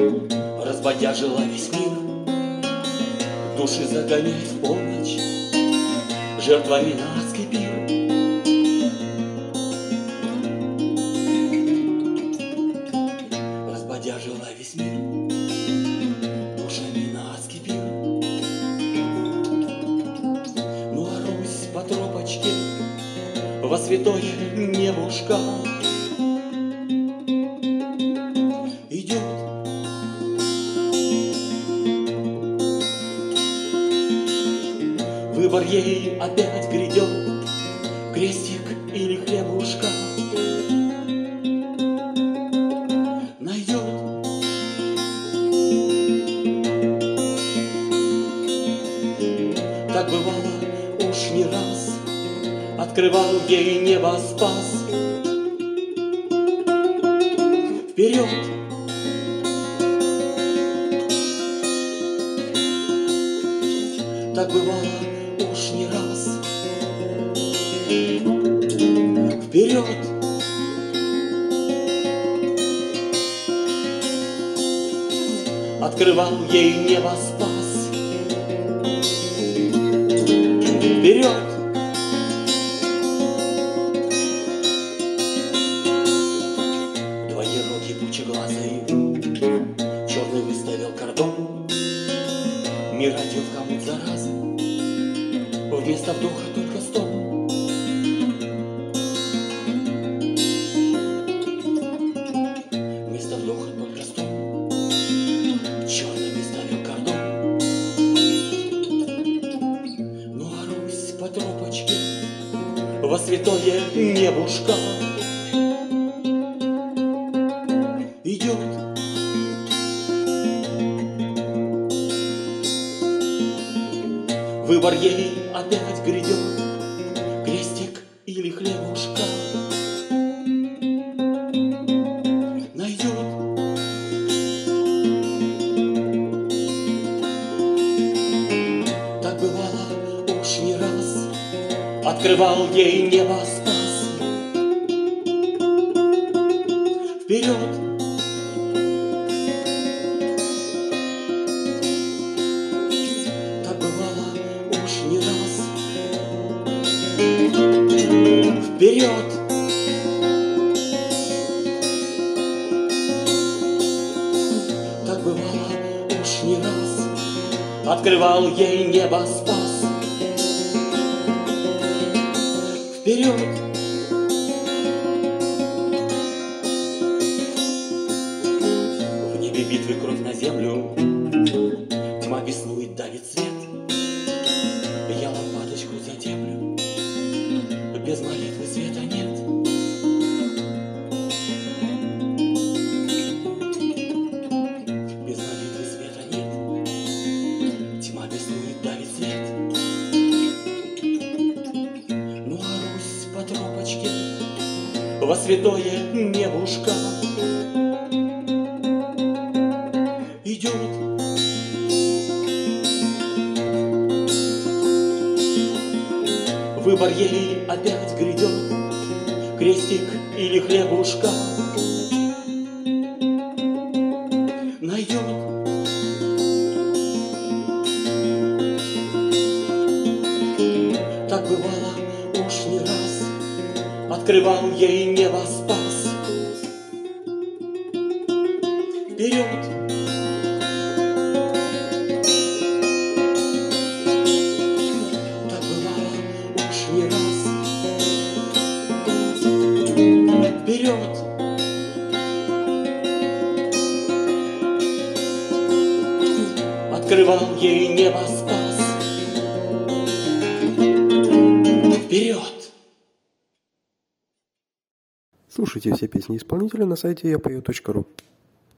разбодяжила весь мир, души загоняет в полночь жертвами на адский пир. Разбодяжила весь мир душами на адский пир. Ну а Русь по тропочке во святое небушка идет. Выбор ей опять грядет, крестик или хлебушка найдет. Так бывало уж не раз, открывал ей небоспас. Вперед! Так бывало уж не раз. Вперед! Открывал ей небоспас. Вперед! Двоерукий пучеглазый черный выставил кордон. Мир одел в хомут заразы, вместо вдоха только стон. Вместо вдоха только стон. Черный выставил кордон. Ну а Русь по тропочке во святое небушка идет. Выбор ей опять грядет, крестик или хлебушка найдет. Так бывало уж не раз, открывал ей небоспас. Вперед! Не раз. Вперед! Так бывало уж не раз, открывал ей небоспас. Вперед! В небе битвы кровь на землю, тьма беснует, давит свет. Я лампадочку затеплю, без молитвы света нет. Без молитвы света нет. Тьма беснует, давит свет. Ну а Русь по тропочке во святое небушка идет. Выбор ей опять грядет, крестик или хлебушка найдет. Так бывало уж не раз, открывал ей небоспас. Вперед! Вперед! Открывал ей небоспас. Вперед! Слушайте все песни исполнителя на сайте yapою.ru.